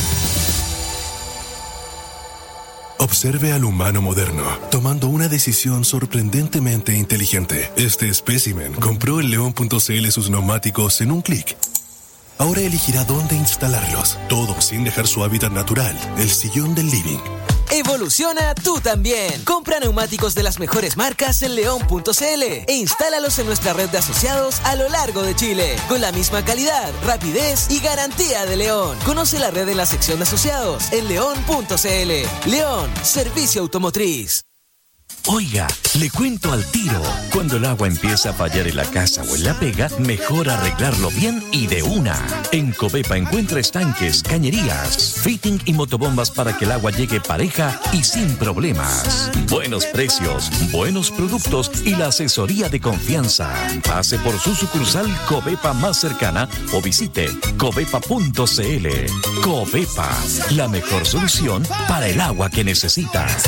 Observe al humano moderno, tomando una decisión sorprendentemente inteligente. Este espécimen compró en León.cl sus neumáticos en un clic. Ahora elegirá dónde instalarlos, todo sin dejar su hábitat natural, el sillón del living. Evoluciona tú también. Compra neumáticos de las mejores marcas en León.cl e instálalos en nuestra red de asociados a lo largo de Chile, con la misma calidad, rapidez y garantía de León. Conoce la red en la sección de asociados en León.cl. León, servicio automotriz. Oiga, le cuento al tiro. Cuando el agua empieza a fallar en la casa o en la pega, mejor arreglarlo bien y de una. En Covepa encuentra estanques, cañerías, fitting y motobombas para que el agua llegue pareja y sin problemas. Buenos precios, buenos productos y la asesoría de confianza. Pase por su sucursal Covepa más cercana o visite covepa.cl. Covepa, la mejor solución para el agua que necesitas.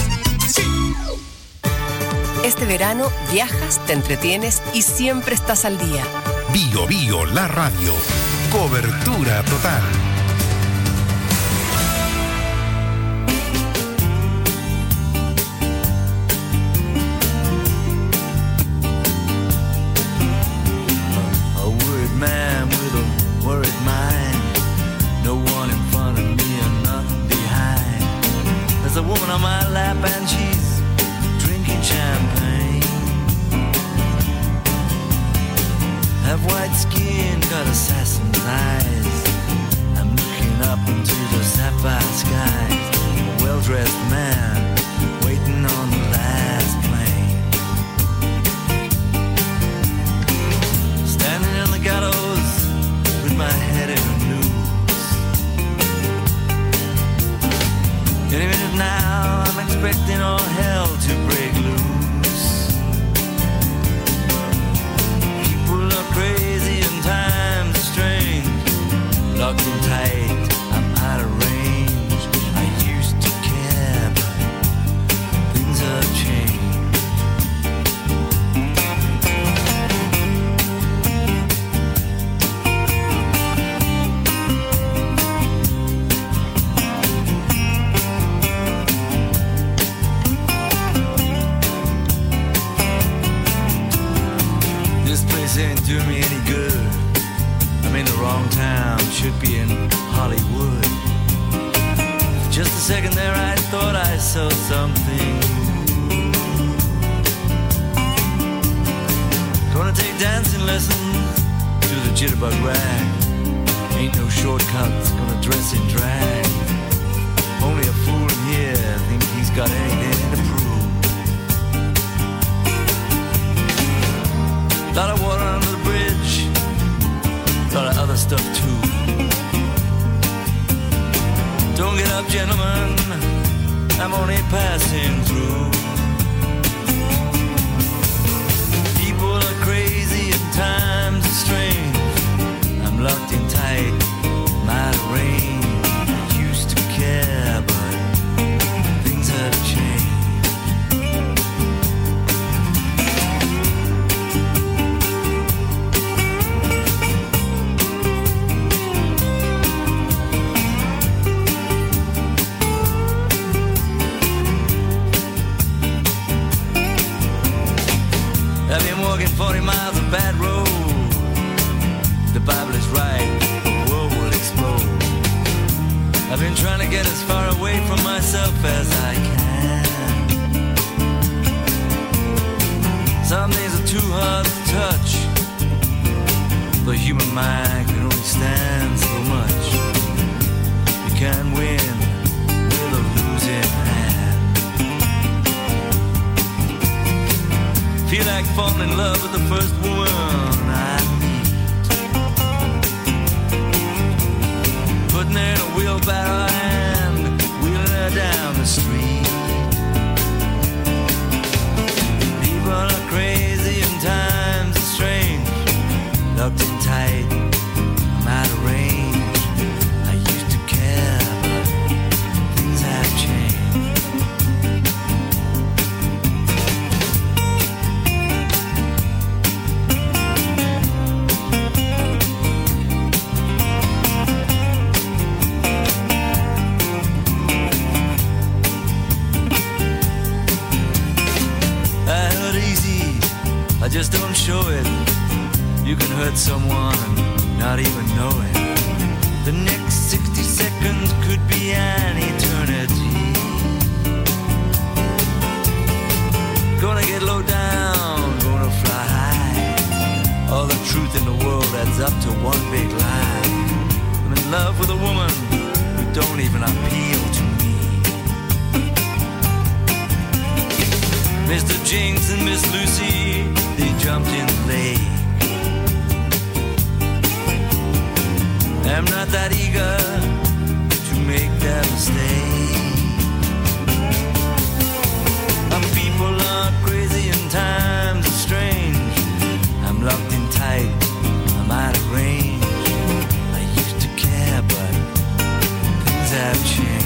Este verano viajas, te entretienes y siempre estás al día. Bio Bio, la radio. Cobertura total. A worried man with a worried mind. No one in front of me and nothing behind. There's a woman on my lap and she's drinking champagne. Have white skin, got assassin's eyes. I'm looking up into the sapphire skies. A well-dressed man waiting on the last plane. Standing in the gallows with my head in a noose. Any minute now I'm expecting all hell to break loose. People are crazy and times are strange. Locked in tight, I'm out of range. I used to care, but things have changed. Just a second there I thought I saw something. Gonna take dancing lessons to the jitterbug rag. Ain't no shortcuts, gonna dress in drag. Only a fool in here think he's got anything to prove. Lot of water under the bridge, lot of other stuff too. Don't get up, gentlemen, I'm only passing through. People are crazy and times are strange. I'm locked in tight, might rain. I used to care, but things have changed. I've been walking 40 miles of bad road. The Bible is right, the world will explode. I've been trying to get as far away from myself as I can. Some things are too hard to touch. The human mind can only stand so much. You can't win with a losing hand. Feel like falling in love with the first woman I meet. Putting her in a wheelbarrow and wheeling her down the street. People are crazy and times are strange. Locked in tight, I'm out of range. I used to care, but things have changed. I just don't show it. You can hurt someone and not even know it. The next 60 seconds could be an eternity. Gonna get low down, gonna fly high. All the truth in the world adds up to one big lie. I'm in love with a woman who don't even appeal to me. Mr. Jinx and Miss Lucy, they jumped in the lake. I'm not that eager to make that mistake. People are crazy and times are strange. I'm locked in tight, I'm out of range. I used to care, but things have changed.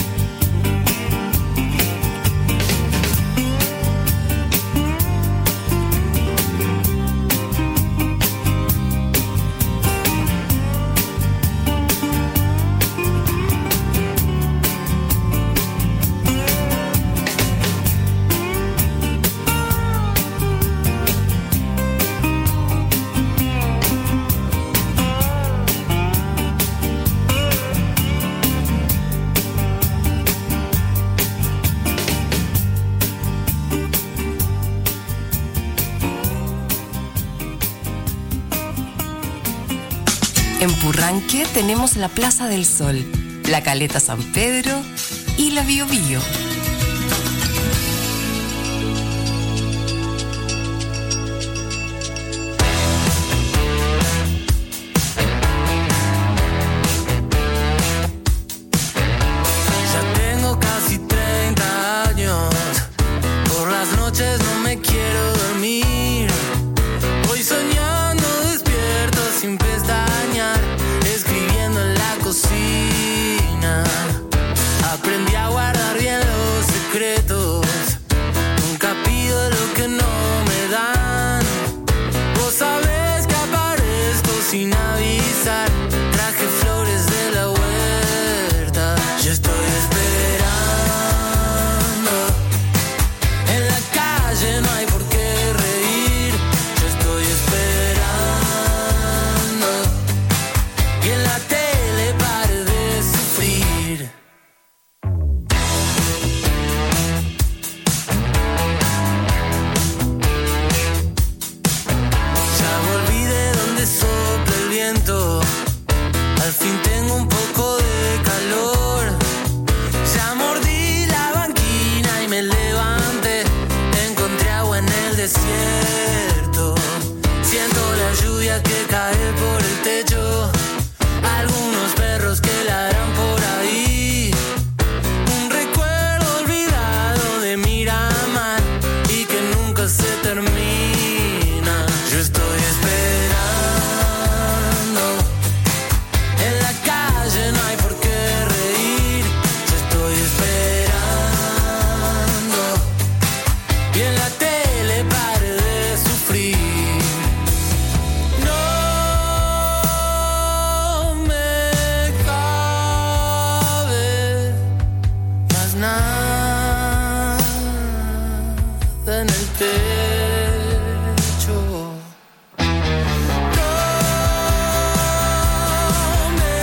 En Purranque tenemos la Plaza del Sol, la Caleta San Pedro y la Bio Bio. Ya tengo casi 30 años, por las noches no me quiero dormir. Voy soñando despierto sin pestañear, escribiendo en la cocina. Aprendí a guardar bien los secretos, nunca pido lo que no me dan. Vos sabés que aparezco sin avisar, traje flores de la huerta. Yo estoy esperando, en la calle no hay por qué reír. Yo estoy esperando, y en la tele pare de sufrir. nada en el techo. No me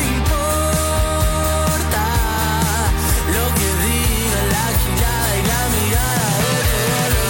importa lo que diga la girada y la mirada de todos los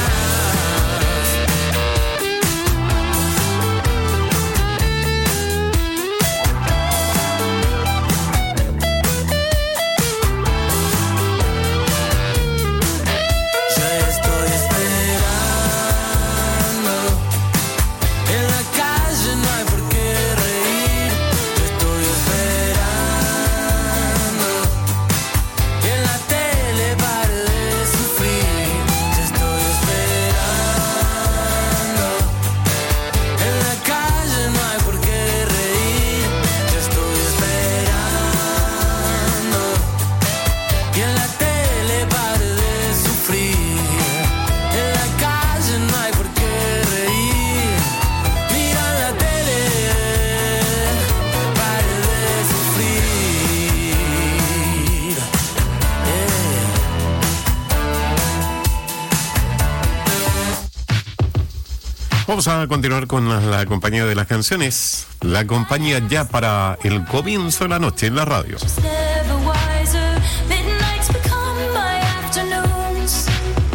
Vamos a continuar con la compañía de las canciones, la compañía ya para el comienzo de la noche en la radio. Never wiser, midnights become my afternoons.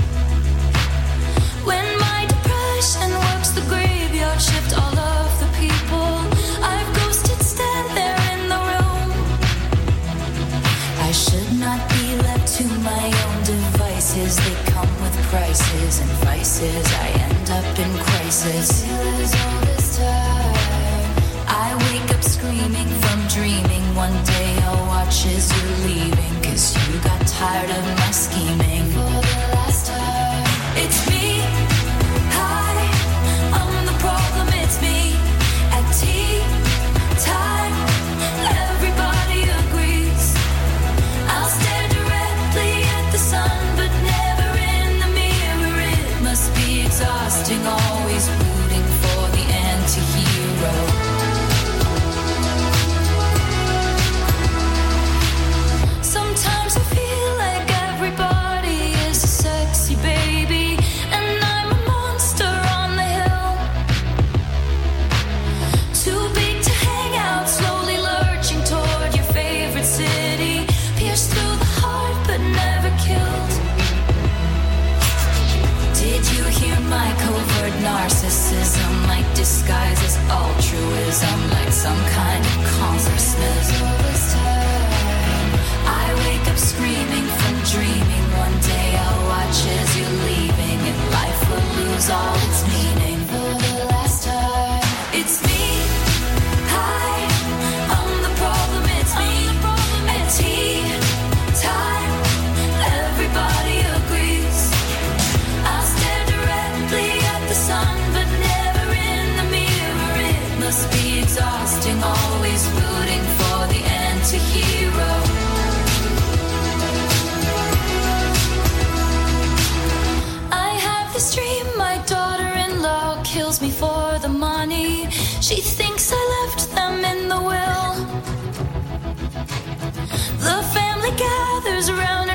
When my depression works the graveyard shift, all of the people I've ghosted stand there in the room. I should not be left to my own devices. They come with prices and vices. I end up in crisis. Is all this time. I wake up screaming from dreaming. One day I'll watch as you're leaving, 'cause you got tired of my scheming. For the last time, it's me. Hi, I'm the problem, it's me. At tea time, everybody agrees. I'll stare directly at the sun, but never in the mirror. It must be exhausting, always rooting for the anti-hero. Sometimes I feel like everybody is a sexy baby, and I'm a monster on the hill. Too big to hang out, slowly lurching toward your favorite city. Pierced through the heart, but never killed. Did you hear my covert narcissism? Like disguises altruism, like some kind of consciousness. All this time, I wake up screaming from dreaming. One day I'll watch as you're leaving, and life will lose all its meaning. For the last time, it's me. Hi, I'm the problem, it's me. At tea time, everybody agrees. I'll stare directly at the sun, but never in the mirror. It must be exhausting, always rooting for the anti-hero. I have this dream, my daughter-in-law kills me for the money. She thinks I left them in the will. The family gathers around